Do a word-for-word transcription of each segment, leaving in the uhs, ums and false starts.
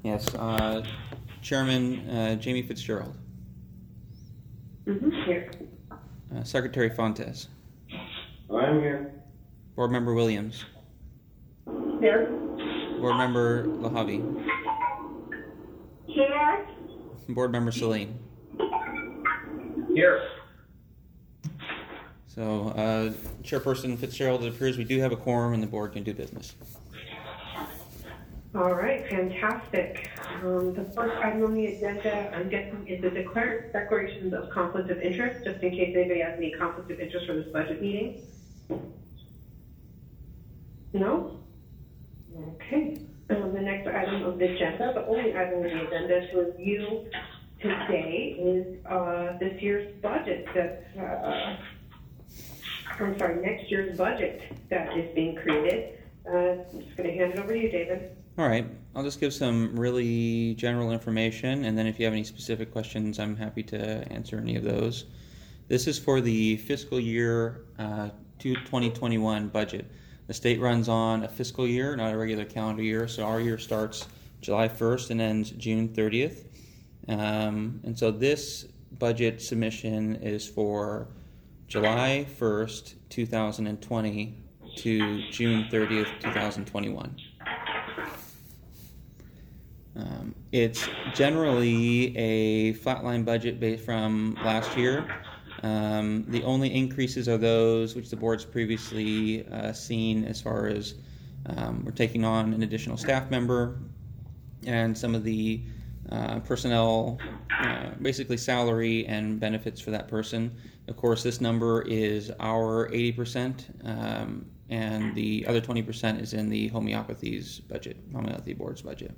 Yes. Uh, Chairman uh, Jamie Fitzgerald. Mm-hmm. Here. Uh, Secretary Fontes. I'm here. Board Member Williams. Here. Board Member Lahavi. Here. Board Member Saline. Here. So, uh, Chairperson Fitzgerald, it appears we do have a quorum and the board can do business. All right, fantastic. Um, the first item on the agenda, I'm guessing, is the declare- declarations of conflict of interest, just in case anybody has any conflict of interest for this budget meeting. No? Okay. Um, the next item of the agenda, the only item on the agenda to review today is uh, this year's budget that, uh, I'm sorry, next year's budget that is being created. Uh, I'm just going to hand it over to you, David. All right, I'll just give some really general information, and then if you have any specific questions, I'm happy to answer any of those. This is for the fiscal year uh, twenty twenty-one budget. The state runs on a fiscal year, not a regular calendar year, so our year starts July first and ends June thirtieth. Um, and so this budget submission is for July first, two thousand twenty to June thirtieth, two thousand twenty-one. Um, it's generally a flatline budget based from last year. Um, the only increases are those which the board's previously uh, seen, as far as um, we're taking on an additional staff member and some of the uh, personnel, uh, basically salary and benefits for that person. Of course, this number is our eighty percent, um, and the other twenty percent is in the homeopathy's budget, homeopathy board's budget.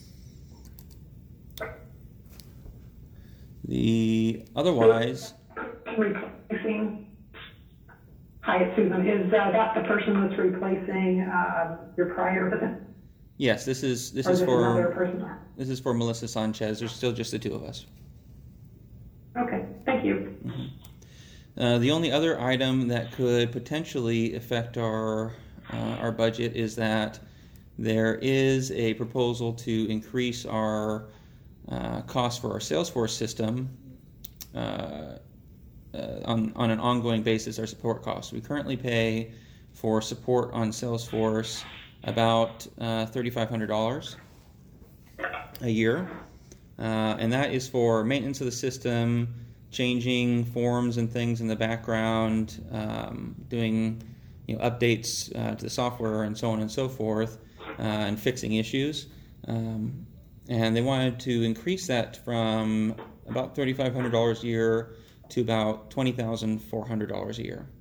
The otherwise, replacing. Hi, it's Susan. Is uh, that the person that's replacing uh, your prior? yes, this is this or is this for another person? this is for Melissa Sanchez. There's still just the two of us. Okay, thank you. Mm-hmm. Uh, the only other item that could potentially affect our uh, our budget is that there is a proposal to increase our uh, cost for our Salesforce system uh, uh, on on an ongoing basis. Our support costs. We currently pay for support on Salesforce about uh, thirty-five hundred dollars a year, uh, and that is for maintenance of the system, changing forms and things in the background, um, doing you know updates uh, to the software and so on and so forth, uh, and fixing issues. Um, and they wanted to increase that from about thirty-five hundred dollars a year to about twenty thousand four hundred dollars a year.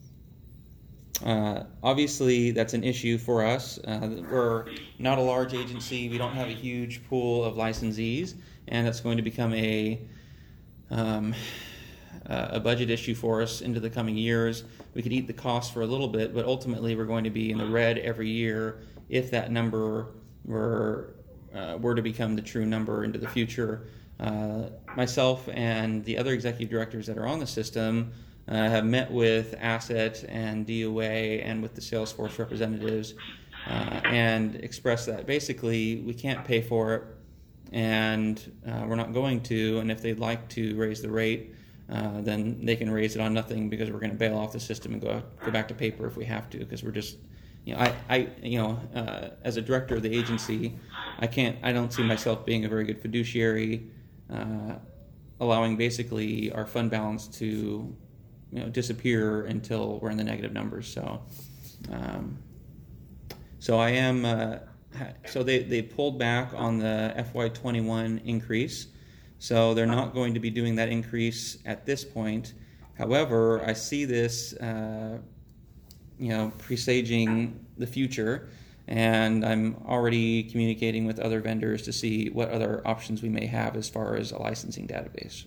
Uh, obviously, that's an issue for us. Uh, we're not a large agency. We don't have a huge pool of licensees, and that's going to become a Um, uh, a budget issue for us into the coming years. We could eat the cost for a little bit, but ultimately we're going to be in the red every year if that number were uh, were to become the true number into the future. Uh, myself and the other executive directors that are on the system uh, have met with Asset and D O A and with the Salesforce representatives uh, and expressed that basically we can't pay for it, and uh, we're not going to, and if they'd like to raise the rate, uh, then they can raise it on nothing, because we're going to bail off the system and go go back to paper if we have to, because we're just, you know, I, I you know, uh, as a director of the agency, I can't, I don't see myself being a very good fiduciary, uh, allowing basically our fund balance to, you know, disappear until we're in the negative numbers. So, um, so I am. Uh, So they, they pulled back on the F Y twenty-one increase, so they're not going to be doing that increase at this point. However, I see this, uh, you know, presaging the future, and I'm already communicating with other vendors to see what other options we may have as far as a licensing database.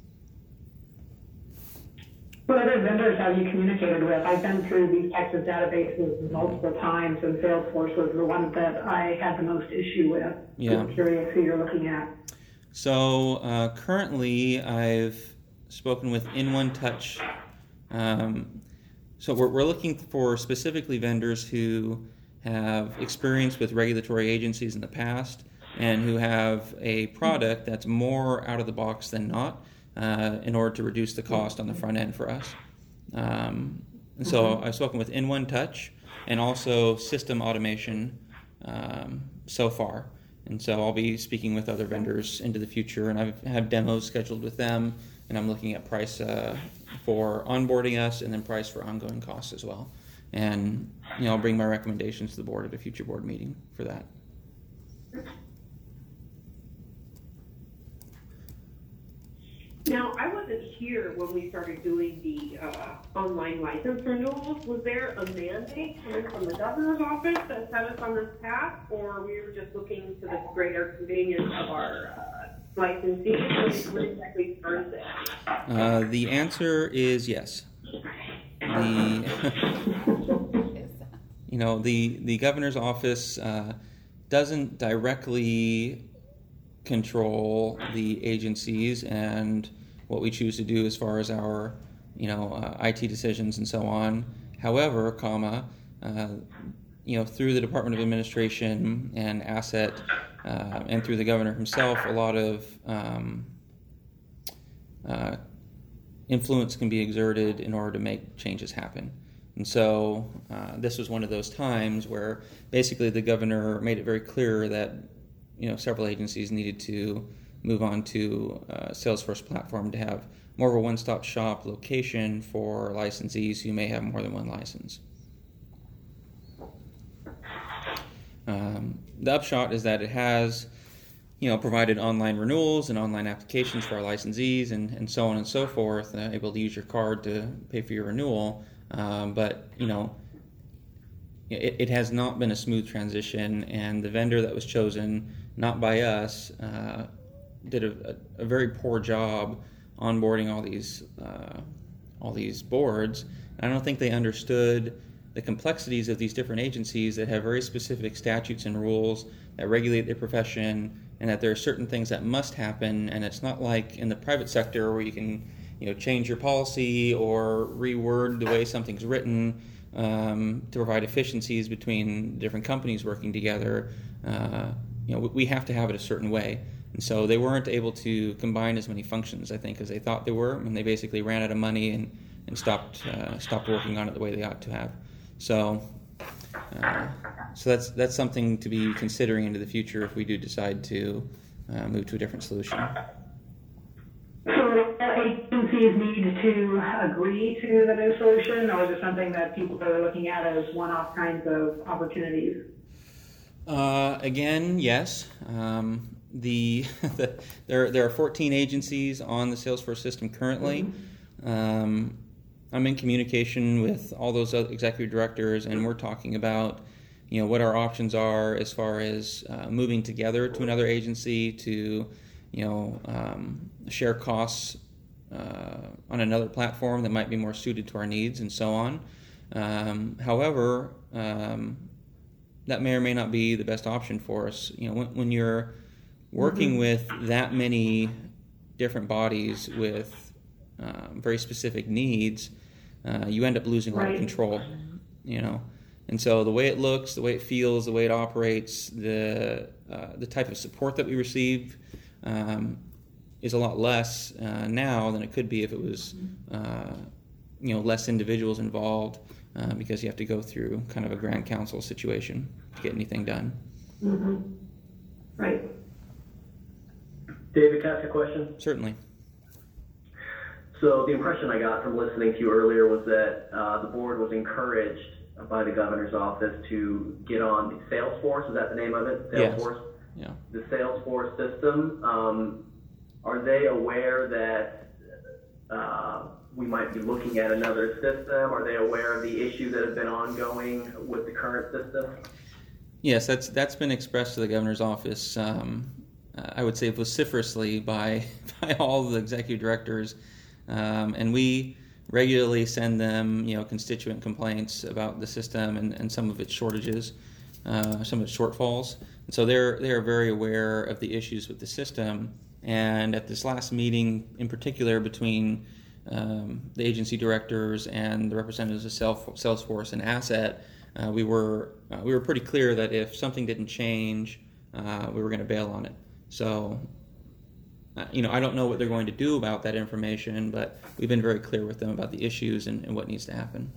What other vendors have you communicated with? I've been through these types of databases multiple times, and Salesforce was the one that I had the most issue with. Yeah. I'm curious who you're looking at. So uh, currently, I've spoken with In One Touch. Um, so we're, we're looking for specifically vendors who have experience with regulatory agencies in the past. and who have a product that's more out of the box than not, uh, in order to reduce the cost on the front end for us. Um, and so I've spoken with In One Touch and also System Automation um, so far. And so I'll be speaking with other vendors into the future, and I have demos scheduled with them, and I'm looking at price uh, for onboarding us and then price for ongoing costs as well. And you know, I'll bring my recommendations to the board at a future board meeting for that. Now, I wasn't here when we started doing the uh, online license renewals. Was there a mandate coming from the governor's office that set us on this path, or we were just looking to the greater convenience of our uh, licensees? What exactly spurred this? Uh, the answer is yes. The you know the the governor's office uh, doesn't directly control the agencies and what we choose to do as far as our, you know, uh, I T decisions and so on. However, comma, uh, you know, through the Department of Administration and Asset, uh, and through the governor himself, a lot of um, uh, influence can be exerted in order to make changes happen. And so uh, this was one of those times where basically the governor made it very clear that, you know, several agencies needed to move on to uh, Salesforce platform to have more of a one-stop shop location for licensees who may have more than one license. Um, the upshot is that it has, you know, provided online renewals and online applications for our licensees and, and so on and so forth, uh, able to use your card to pay for your renewal. Um, but, you know, it, it has not been a smooth transition, and the vendor that was chosen, not by us, uh, did a, a, a very poor job onboarding all these uh, all these boards. And I don't think they understood the complexities of these different agencies that have very specific statutes and rules that regulate their profession, and that there are certain things that must happen. And it's not like in the private sector where you can, you know, change your policy or reword the way something's written um, to provide efficiencies between different companies working together. Uh, you know, we have to have it a certain way. And so they weren't able to combine as many functions, I think, as they thought they were, and they basically ran out of money and, and stopped uh, stopped working on it the way they ought to have. So, uh, so that's that's something to be considering into the future if we do decide to uh, move to a different solution. So agencies need to agree to the new solution, or is it something that people are looking at as one-off kinds of opportunities? Uh, again, yes. Um, the, the there there are fourteen agencies on the Salesforce system currently. Mm-hmm. Um, I'm in communication with all those other executive directors, and we're talking about, you know, what our options are as far as uh, moving together to another agency to, you know, um, share costs uh, on another platform that might be more suited to our needs and so on. Um, however, um, that may or may not be the best option for us. You know, when, when you're working mm-hmm. with that many different bodies with um, very specific needs, uh, you end up losing a lot right. of control, you know. And so the way it looks, the way it feels, the way it operates, the uh, the type of support that we receive um, is a lot less uh, now than it could be if it was, uh, you know, less individuals involved, uh, because you have to go through kind of a grand council situation to get anything done. Mm-hmm. Right. David, can I ask a question? Certainly. So the impression I got from listening to you earlier was that uh, the board was encouraged by the governor's office to get on Salesforce. Is that the name of it? Salesforce? Yes. Yeah. The Salesforce system. Um, are they aware that uh, we might be looking at another system? Are they aware of the issues that have been ongoing with the current system? Yes, that's that's been expressed to the governor's office. Um, I would say vociferously by by all the executive directors, um, and we regularly send them, you know, constituent complaints about the system and, and some of its shortages, uh, some of its shortfalls. And so they're they're very aware of the issues with the system. And at this last meeting, in particular, between um, the agency directors and the representatives of Salesforce and Asset, uh, we were uh, we were pretty clear that if something didn't change uh, we were going to bail on it. So, uh, you know, I don't know what they're going to do about that information, but we've been very clear with them about the issues and, and what needs to happen.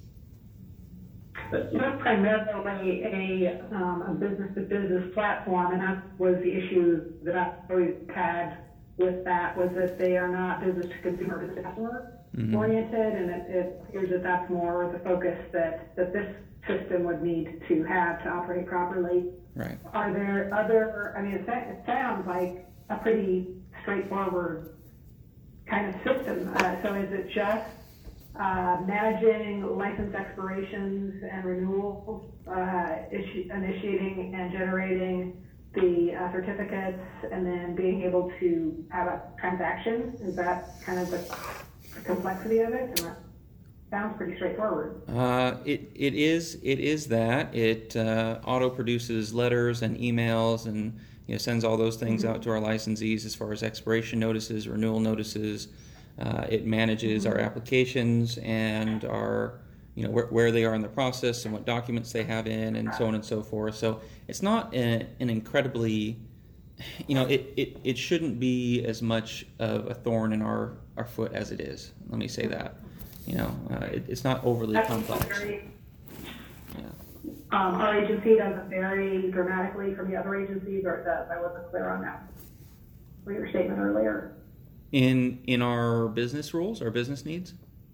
But that's primarily a, um, a business-to-business platform, and that was the issue that I've always had with that, was that they are not business-to-consumer, business-to-customer Mm-hmm. oriented, and it, it appears that that's more the focus that, that this system would need to have to operate properly. Right. Are there other, I mean, it, it sounds like a pretty straightforward kind of system. Uh, so is it just uh, managing license expirations and renewals, uh, issue, initiating and generating the uh, certificates, and then being able to have a transaction? Is that kind of the complexity of it? And that sounds pretty straightforward. Uh, it it is it is that it uh, auto produces letters and emails, and you know sends all those things mm-hmm. out to our licensees as far as expiration notices, renewal notices. Uh, it manages mm-hmm. our applications and our you know where, where they are in the process and what documents they have in, and so on and so forth. So it's not a, an incredibly you know it, it, it shouldn't be as much of a thorn in our, our foot as it is. Let me say that. You know, uh, it, it's not overly That's complex. Very, yeah. um, our agency doesn't vary dramatically from the other agencies, or it does. I wasn't clear on that for your statement earlier. In in our business rules, our business needs?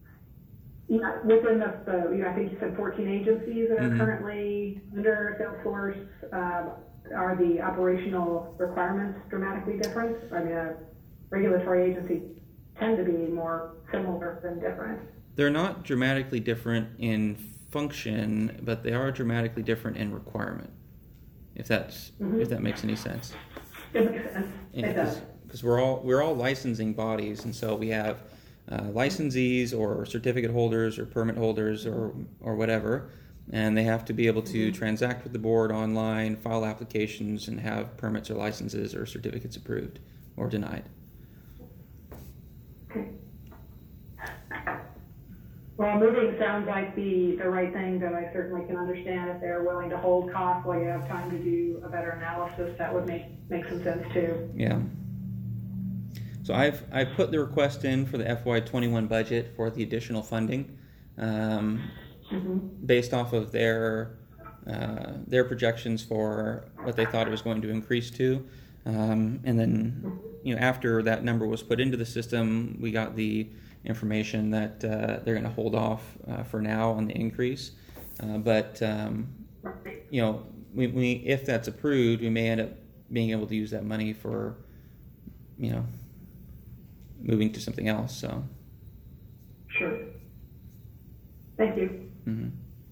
Yeah, within the, the you know, I think you said fourteen agencies that are mm-hmm. currently under Salesforce. Um, are the operational requirements dramatically different? I mean, a regulatory agency tend to be more similar than different. They're not dramatically different in function, but they are dramatically different in requirement. If that's mm-hmm. if that makes any sense. It makes sense. Yeah, it does. Because we're all we're all licensing bodies, and so we have uh, licensees or certificate holders or permit holders or or whatever, and they have to be able to mm-hmm. transact with the board online, file applications, and have permits or licenses or certificates approved or denied. Okay. Well, moving sounds like the, the right thing, but I certainly can understand if they're willing to hold costs while you have time to do a better analysis. That would make, make some sense too. Yeah. So I've I've put the request in for the F Y twenty-one budget for the additional funding, um, mm-hmm. based off of their uh, their projections for what they thought it was going to increase to, um, and then you know after that number was put into the system, we got the information that uh, they're going to hold off uh, for now on the increase, uh, but um, you know we, we if that's approved, we may end up being able to use that money for you know. moving to something else. So sure. Thank you. Mm-hmm.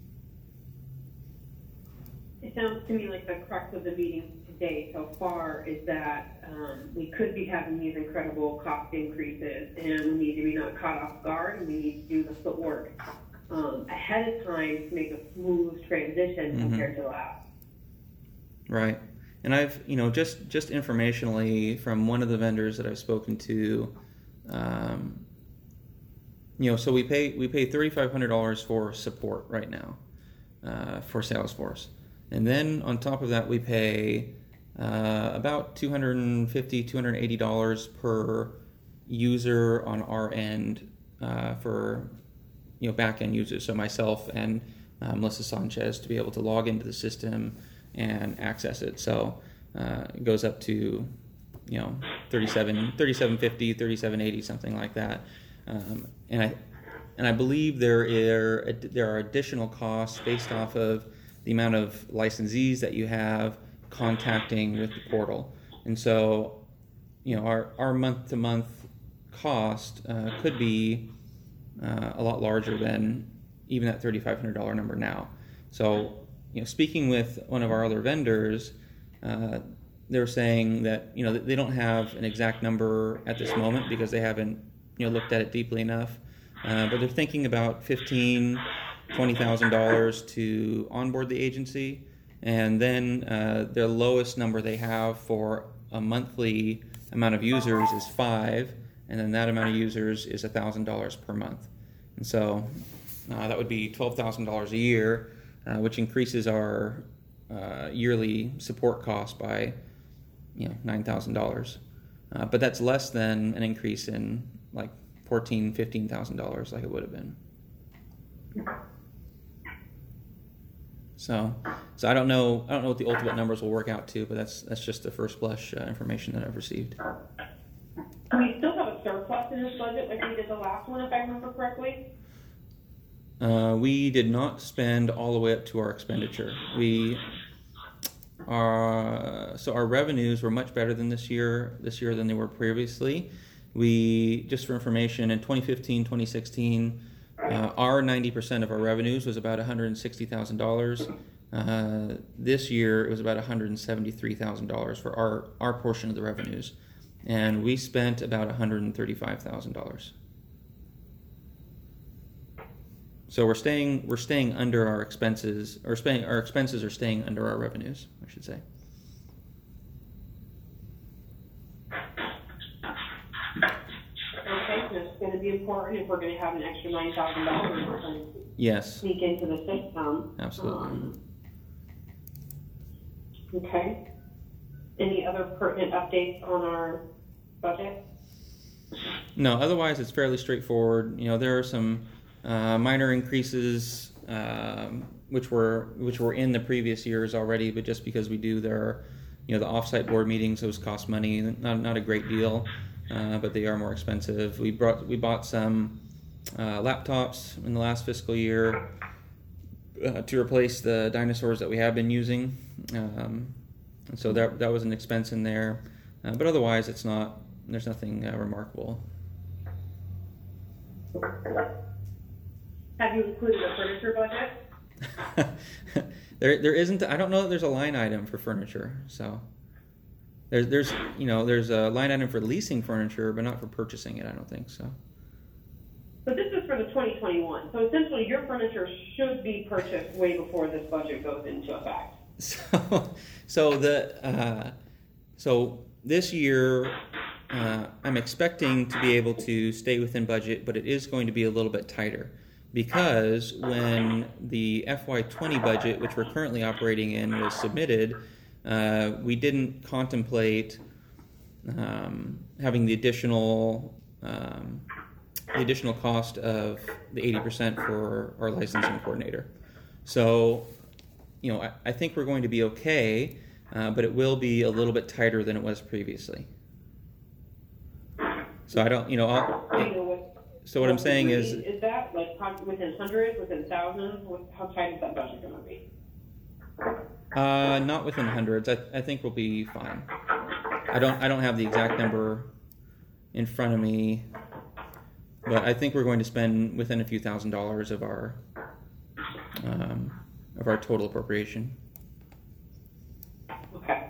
It sounds to me like the crux of the meeting today so far is that um, we could be having these incredible cost increases, and we need to be not caught off guard, and we need to do the footwork um, ahead of time to make a smooth transition mm-hmm. compared to that. Right. And I've, you know, just, just informationally from one of the vendors that I've spoken to, Um, you know, so we pay we pay thirty-five hundred dollars for support right now uh, for Salesforce, and then on top of that we pay uh, about two hundred fifty dollars, two hundred eighty dollars per user on our end uh, for you know back end users. So myself and uh, Melissa Sanchez to be able to log into the system and access it. So uh, it goes up to you know, thirty-seven, thirty-seven fifty, thirty-seven eighty, something like that, um, and I, and I believe there are there are additional costs based off of the amount of licensees that you have contacting with the portal, and so, you know, our our month to month cost uh, could be uh, a lot larger than even that thirty-five hundred dollar number now. So, you know, speaking with one of our other vendors. Uh, They're saying that you know they don't have an exact number at this moment because they haven't you know looked at it deeply enough, uh, but they're thinking about fifteen, twenty thousand dollars to onboard the agency, and then uh, their lowest number they have for a monthly amount of users is five, and then that amount of users is a thousand dollars per month, and so uh, that would be twelve thousand dollars a year, uh, which increases our uh, yearly support cost by, you know, nine thousand dollars. Uh, but that's less than an increase in like fourteen, fifteen thousand dollars, like it would have been. So, so I don't know. I don't know what the ultimate numbers will work out to, but that's that's just the first blush uh, information that I've received. We still have a surplus in this budget, like we did the last one, if I remember correctly. Uh, we did not spend all the way up to our expenditure. We are so our revenues were much better than this year. This year than they were previously. We, just for information, in twenty fifteen, twenty sixteen, uh, our ninety percent of our revenues was about one hundred sixty thousand dollars. Uh, this year it was about one hundred seventy-three thousand dollars for our, our portion of the revenues. And we spent about one hundred thirty-five thousand dollars. So we're staying we're staying under our expenses, or staying, our expenses are staying under our revenues, I should say. Okay, so it's gonna be important if we're gonna have an extra nine thousand dollars we're gonna Yes, sneak into the system. absolutely. Um, Okay. Any other pertinent updates on our budget? No, otherwise it's fairly straightforward. You know, there are some uh, minor increases um, which were which were in the previous years already, but just because we do their, you know, the offsite board meetings, those cost money. Not not a great deal, uh, but they are more expensive. We brought we bought some uh, laptops in the last fiscal year uh, to replace the dinosaurs that we have been using, um, and so that that was an expense in there. Uh, but otherwise, it's not. There's nothing uh, remarkable. Have you included a furniture budget? there, there isn't. I don't know that there's a line item for furniture. So there's, there's, you know, there's a line item for leasing furniture, but not for purchasing it. I don't think so. But this is for the twenty twenty-one, so essentially your furniture should be purchased way before this budget goes into effect. So, so the, uh, so this year, uh, I'm expecting to be able to stay within budget, but it is going to be a little bit tighter. Because when the F Y twenty budget, which we're currently operating in, was submitted, uh, we didn't contemplate um, having the additional um, the additional cost of the eighty percent for our licensing coordinator. So, you know, I, I think we're going to be okay, uh, but it will be a little bit tighter than it was previously. So I don't, you know, I'll, Do you know what- so what I'm saying is, Is that like within hundreds, within thousands? How tight is that budget gonna be? Uh, not within hundreds. I, I think we'll be fine. I don't I don't have the exact number in front of me, but I think we're going to spend within a few thousand dollars of our um, of our total appropriation. Okay.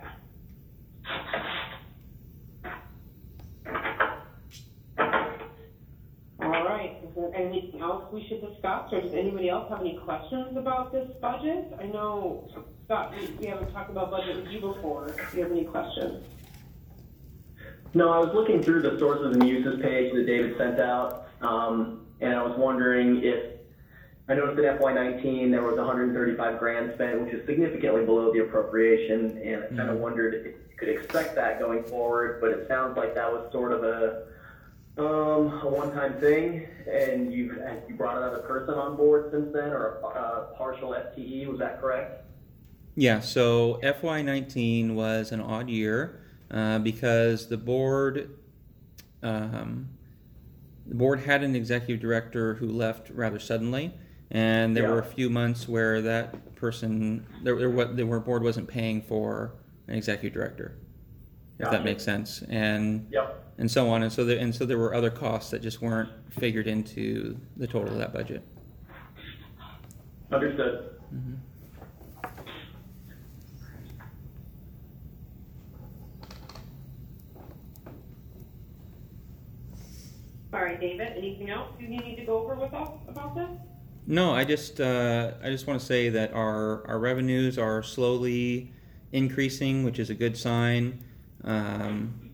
All right. Is there anything else we should discuss, or does anybody else have any questions about this budget? I know, Scott, we, we haven't talked about budget with you before. If you have any questions. No, I was looking through the sources and uses page that David sent out, um, and I was wondering if, I noticed in F Y nineteen there was one hundred thirty-five grand spent, which is significantly below the appropriation, and I kind of wondered if you could expect that going forward, but it sounds like that was sort of a um, a one-time thing, and you've you brought another person on board since then, or a, a partial F T E, was that correct? Yeah. So F Y nineteen was an odd year. Uh, because the board, um, the board had an executive director who left rather suddenly, and there Yeah. were a few months where that person, there, there, what the board wasn't paying for an executive director, if Gotcha. that makes sense, and Yep. and so on, and so there, and so there were other costs that just weren't figured into the total of that budget. Understood. Mm-hmm. All right, David, anything else you need to go over with us about this? No, I just uh, I just want to say that our our revenues are slowly increasing, which is a good sign. Um,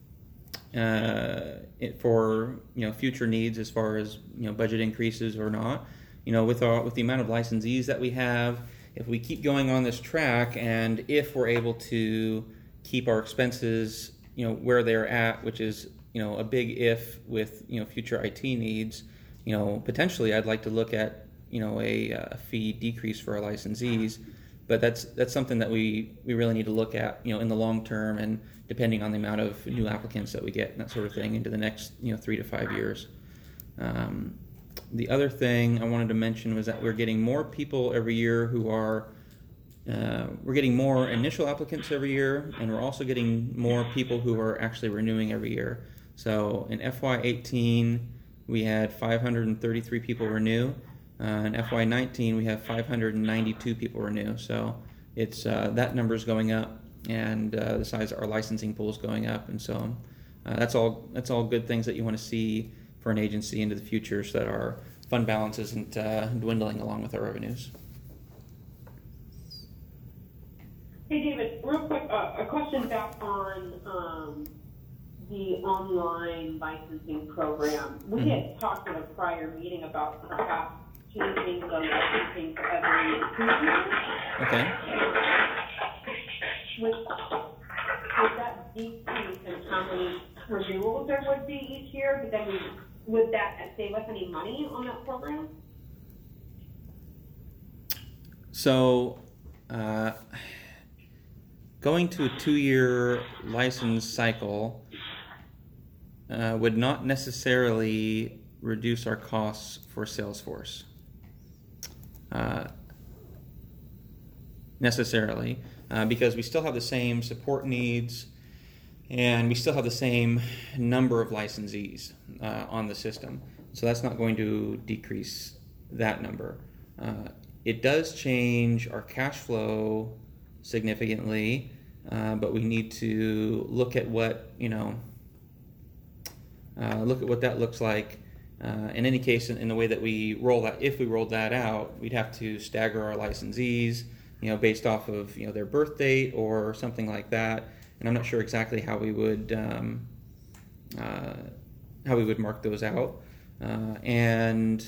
uh, it, for you know future needs as far as you know budget increases or not. You know with our with the amount of licensees that we have if we keep going on this track, and if we're able to keep our expenses, you know, where they're at, which is, you know, a big if with, you know, future I T needs, you know, potentially I'd like to look at, you know, a, a fee decrease for our licensees. But that's that's something that we, we really need to look at, you know, in the long term, and depending on the amount of new applicants that we get and that sort of thing into the next, you know, three to five years. Um, the other thing I wanted to mention was that we're getting more people every year who are, uh, we're getting more initial applicants every year, and we're also getting more people who are actually renewing every year. So in F Y eighteen, we had five hundred thirty-three people renew. Uh, in F Y nineteen, we have five hundred ninety-two people renew. So it's uh, that number is going up, and uh, the size of our licensing pool is going up, and so uh, that's all that's all good things that you want to see for an agency into the future, so that our fund balance isn't uh, dwindling along with our revenues. Hey, David, real quick, uh, a question back on um, the online licensing program. We Mhm. had talked in a prior meeting about perhaps changing the licensing to every two years. Okay. Would, would that decrease in how many renewals there would be each year? But then we, would that save us any money on that program? So, uh, going to a two-year license cycle uh, would not necessarily reduce our costs for Salesforce. Uh, necessarily, uh, because we still have the same support needs, and we still have the same number of licensees uh, on the system. So that's not going to decrease that number. Uh, it does change our cash flow significantly, uh, but we need to look at what, you know, uh, look at what that looks like. Uh, in any case, in, in the way that we roll that, if we rolled that out, we'd have to stagger our licensees, you know, based off of, you know, their birth date or something like that. And I'm not sure exactly how we would um, uh, how we would mark those out. Uh, and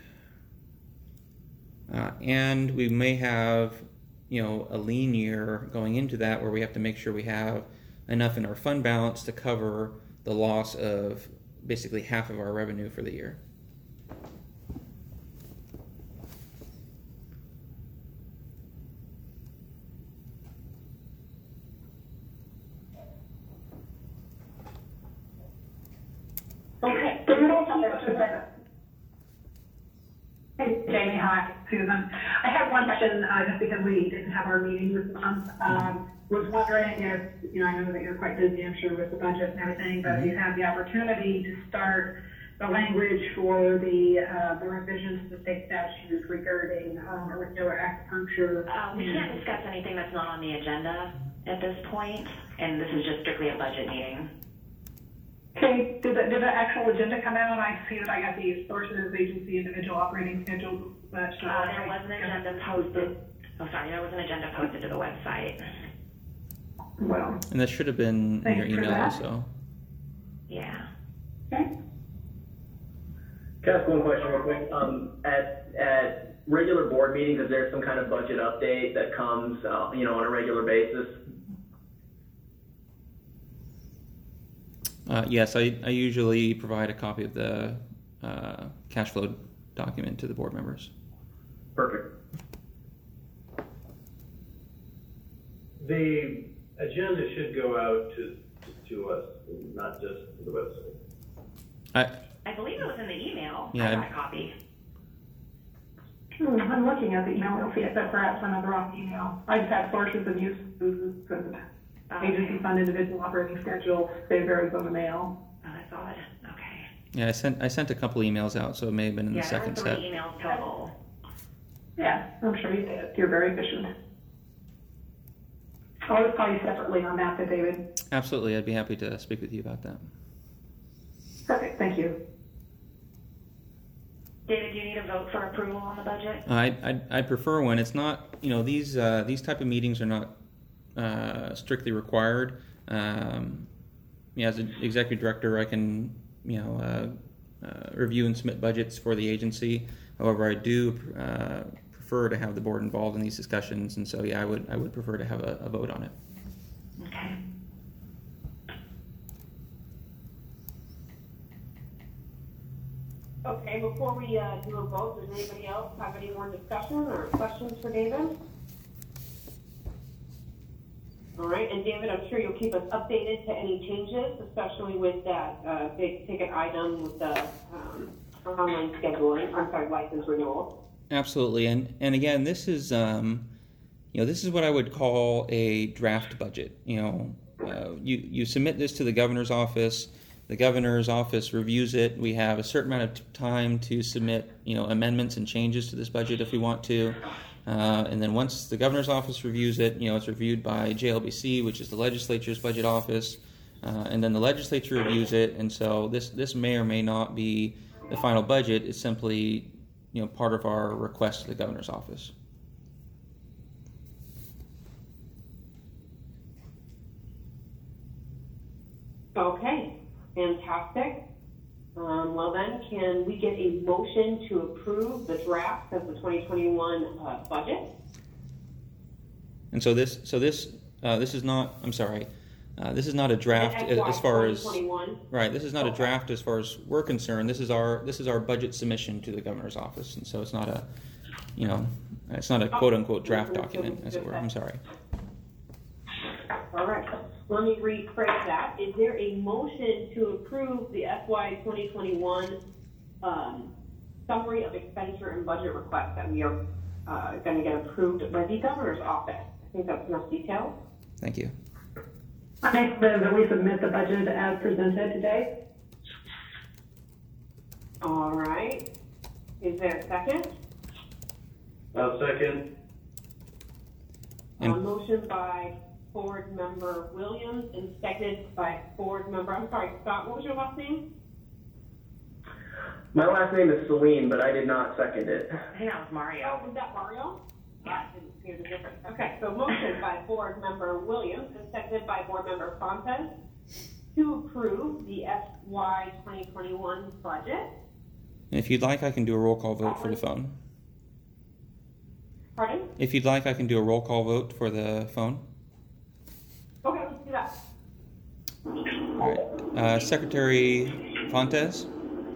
uh, and we may have, you know, a lean year going into that, where we have to make sure we have enough in our fund balance to cover the loss of basically half of our revenue for the year. Okay. So we don't have to. Hey, Jamie, hi, Susan. I have one question, uh, just because we didn't have our meeting this month. Um, was wondering if, you know, I know that you're quite busy, I'm sure, with the budget and everything, but if you have the opportunity to start the language for the, uh, the revisions to state statutes regarding, um, auricular acupuncture. Uh, we can't discuss anything that's not on the agenda at this point, and this is just strictly a budget meeting. Okay, did the, did the actual agenda come out? I see that I got the sources, agency, individual operating schedule, but. Uh, there was an agenda posted, oh sorry, there was an agenda posted to the website. Well, And that should have been in Thanks your for email that. also. Yeah. okay. Can I ask one question real quick? Um, at, at regular board meetings, is there some kind of budget update that comes, uh, you know, on a regular basis? Uh, yes, I, I usually provide a copy of the uh, cash flow document to the board members. Perfect. The agenda should go out to, to us, not just to the website. I, I believe it was in the email. Yeah, I got I- a copy. Hmm, I'm looking at the email, I don't see it, but perhaps another off email. I just have sources and uses and agency fund individual operating schedule, they vary from the mail. Oh, that's odd. Okay. yeah, I sent I sent a couple emails out, so it may have been in Yeah, the there second were three set. emails total. Yeah, I'm sure you did. You're very efficient. I'll just call you separately on that, then, David. Absolutely, I'd be happy to speak with you about that. Perfect, thank you. David, do you need a vote for approval on the budget? I I I prefer when it's not, you know, these uh, these type of meetings are not uh, strictly required. Um, yeah, as an executive director, I can, you know, uh, uh, review and submit budgets for the agency. However, I do uh, prefer prefer to have the board involved in these discussions, and so yeah, I would I would prefer to have a, a vote on it. Okay. Okay, before we uh, do a vote, does anybody else have any more discussion or questions for David? All right, and David, I'm sure you'll keep us updated to any changes, especially with that uh, big ticket item with the um, online scheduling, I'm sorry, license renewal. Absolutely, and and again, this is um, you know, this is what I would call a draft budget. You know, uh, you you submit this to the governor's office. The governor's office reviews it. We have a certain amount of time to submit, you know, amendments and changes to this budget if we want to. Uh, and then once the governor's office reviews it, you know, it's reviewed by J L B C, which is the legislature's budget office, uh, and then the legislature reviews it. And so this this may or may not be the final budget. It's simply, you know, part of our request to the governor's office. Okay, fantastic. Um, well then, can we get a motion to approve the draft of the twenty twenty-one uh, budget? And so this so this uh, this is not. I'm sorry. Uh, this is not a draft The F Y as far as twenty twenty-one. right. This is not a Okay. draft as far as we're concerned. This is our this is our budget submission to the governor's office, and so it's not a, you know, it's not a quote unquote draft document, as it were. I'm sorry. All right, let me rephrase that. Is there a motion to approve the F Y twenty twenty-one um, summary of expenditure and budget requests that we are uh, going to get approved by the governor's office? I think that's enough detail. Thank you. I make the, that we submit the budget as presented today. All right. Is there a second? I'll second. A And- motion by board member Williams and seconded by board member, I'm sorry, Scott, what was your last name? My last name is Celine, but I did not second it. I think that was Oh, Mario. was that Mario? Yeah, I didn't hear the difference. Okay, so motion by board member Williams and seconded by board member Fontes to approve the F Y twenty twenty-one budget. And if you'd like, I can do a roll call vote for the phone. Pardon? If you'd like, I can do a roll call vote for the phone. Okay, let's do that. All right. Uh, Secretary Fontes,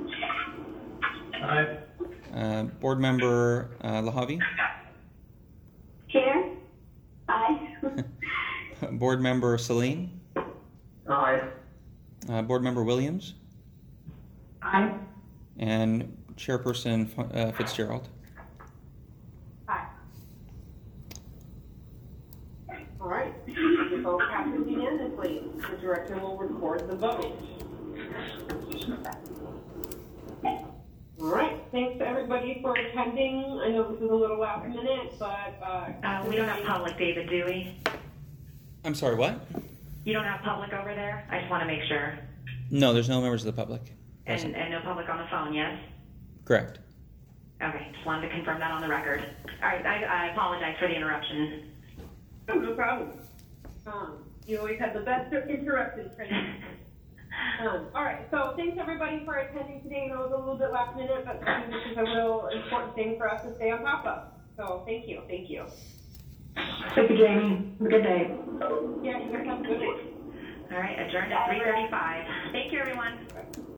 Aye. uh, Board Member uh, LaHavi, Here? Aye. Board Member Celine, Aye. uh, Board Member Williams, Aye. and Chairperson uh, Fitzgerald. Aye. All right, the vote passes unanimously. The director will record the vote. All right, thanks to everybody for attending. I know this is a little last minute, but, uh. Uh, we don't have public, David, do we? I'm sorry, what? You don't have public over there? I just want to make sure. No, there's no members of the public And, present. and no public on the phone, yes? Correct. Okay, just wanted to confirm that on the record. All right, I, I apologize for the interruption. Oh, no problem. Um, you always have the best interruptions, Tracy. Um, all right, so thanks everybody for attending today. I know it was a little bit last minute, but this is a real important thing for us to stay on top of. So thank you, thank you. Thank you, Jamie. Have a good day. Yeah, you guys have a good one. All right, adjourned at three thirty-five. Thank you, everyone.